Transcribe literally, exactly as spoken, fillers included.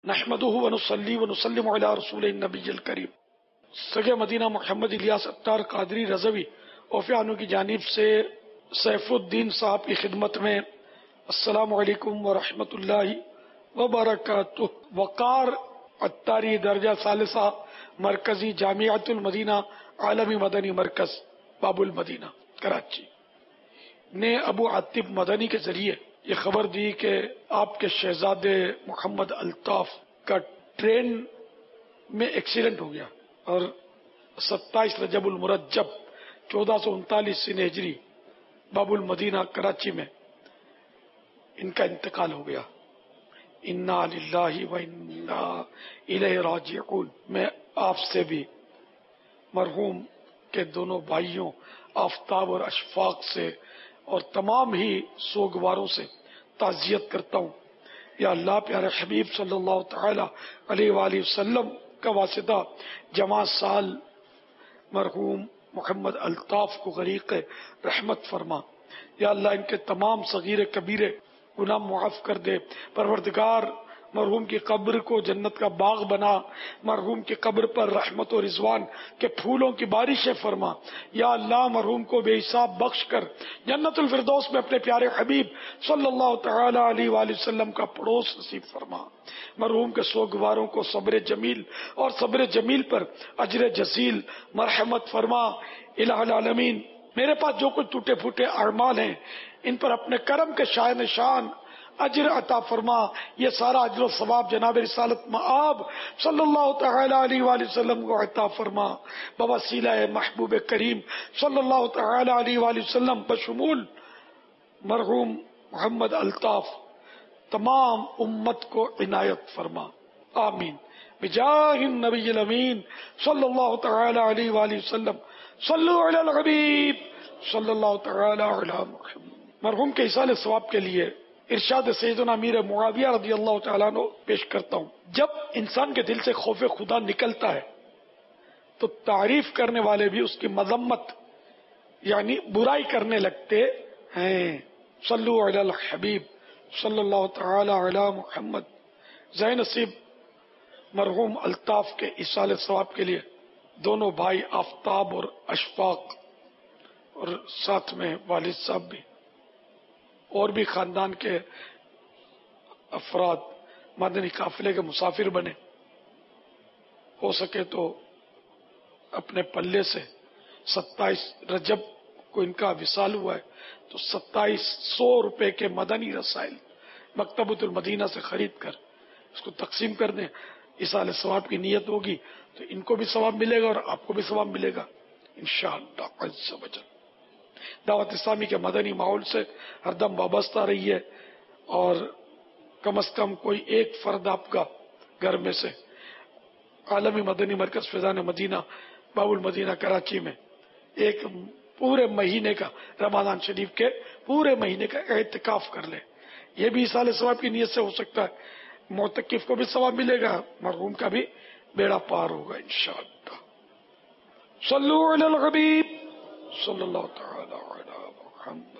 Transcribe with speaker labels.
Speaker 1: نحمدہ ونصلی ونسلم علی رسول النبی الکریم۔ سگے مدینہ محمد الیاس اتار قادری رضوی اوفیانو کی جانب سے سیف الدین صاحب کی خدمت میں السلام علیکم ورحمۃ اللہ وبرکاتہ۔ وقار اتاری درجہ ثالثہ مرکزی جامعۃ المدینہ عالمی مدنی مرکز باب المدینہ کراچی نے ابو عاطف مدنی کے ذریعے یہ خبر دی کہ آپ کے شہزادے محمد الطاف کا ٹرین میں ایکسیڈنٹ ہو گیا اور ستائیس رجب المرجب چودہ سو انتالیس سن ہجری باب المدینہ کراچی میں ان کا انتقال ہو گیا۔ انا للہ و انا الیہ راجعون۔ میں آپ سے بھی مرحوم کے دونوں بھائیوں آفتاب اور اشفاق سے اور تمام ہی سوگواروں سے تعزیت کرتا ہوں۔ یا اللہ پیارے حبیب صلی اللہ تعالی علیہ وآلہ وسلم کا واسطہ جمع سال مرحوم محمد الطاف کو غریق رحمت فرما۔ یا اللہ ان کے تمام صغیر کبیرے گناہ معاف کر دے۔ پروردگار مرحوم کی قبر کو جنت کا باغ بنا، مرحوم کی قبر پر رحمت و رضوان کے پھولوں کی بارشیں فرما۔ یا اللہ مرحوم کو بے حساب بخش کر جنت الفردوس میں اپنے پیارے حبیب صلی اللہ تعالی علیہ وآلہ وسلم کا پڑوس نصیب فرما۔ مرحوم کے سوگواروں کو صبر جمیل اور صبر جمیل پر اجر جزیل مرحمت فرما۔ الہ العالمین میرے پاس جو کچھ ٹوٹے پھوٹے اعمال ہیں ان پر اپنے کرم کے شاہ نشان اجر عطا فرما۔ یہ سارا اجر و ثواب جناب رسالت مآب صلی اللہ تعالی علیہ وآلہ وسلم کو عطا فرما۔ بوسیلہ محبوب کریم صلی اللہ تعالی علیہ وآلہ وسلم بشمول مرحوم محمد الطاف تمام امت کو عنایت فرما، آمین بجاہ النبی الامین صلی اللہ تعالی علیہ وآلہ وسلم۔ صلو علی الحبیب صلی اللہ تعالی علی محمد۔ مرحوم کے ایصال ثواب کے لیے ارشاد سیدنا امیر معاویہ رضی اللہ تعالیٰ عنہ پیش کرتا ہوں۔ جب انسان کے دل سے خوف خدا نکلتا ہے تو تعریف کرنے والے بھی اس کی مذمت یعنی برائی کرنے لگتے ہیں۔ صلو علی الحبیب صلی اللہ تعالی علی محمد۔ ذہ نصیب مرحوم الطاف کے ایصال ثواب کے لیے دونوں بھائی آفتاب اور اشفاق اور ساتھ میں والد صاحب بھی اور بھی خاندان کے افراد مدنی قافلے کے مسافر بنے، ہو سکے تو اپنے پلے سے ستائیس رجب کو ان کا وصال ہوا ہے تو ستائیس سو روپے کے مدنی رسائل مکتبۃ المدینہ سے خرید کر اس کو تقسیم کر دیں۔ ایصال ثواب کی نیت ہوگی تو ان کو بھی ثواب ملے گا اور آپ کو بھی ثواب ملے گا انشاءاللہ عز و جل۔ دعوت اسلامی کے مدنی ماحول سے ہر دم وابستہ رہی ہے اور کم از کم کوئی ایک فرد آپ کا گھر میں سے عالمی مدنی مرکز فیضان مدینہ باب المدینہ کراچی میں ایک پورے مہینے کا رمضان شریف کے پورے مہینے کا اعتکاف کر لے۔ یہ بھی ایصال ثواب کی نیت سے ہو سکتا ہے۔ معتکف کو بھی ثواب ملے گا، مرحوم کا بھی بیڑا پار ہوگا انشاءاللہ۔ صلو علی الحبیب صلی اللہ تعالی علی محمد۔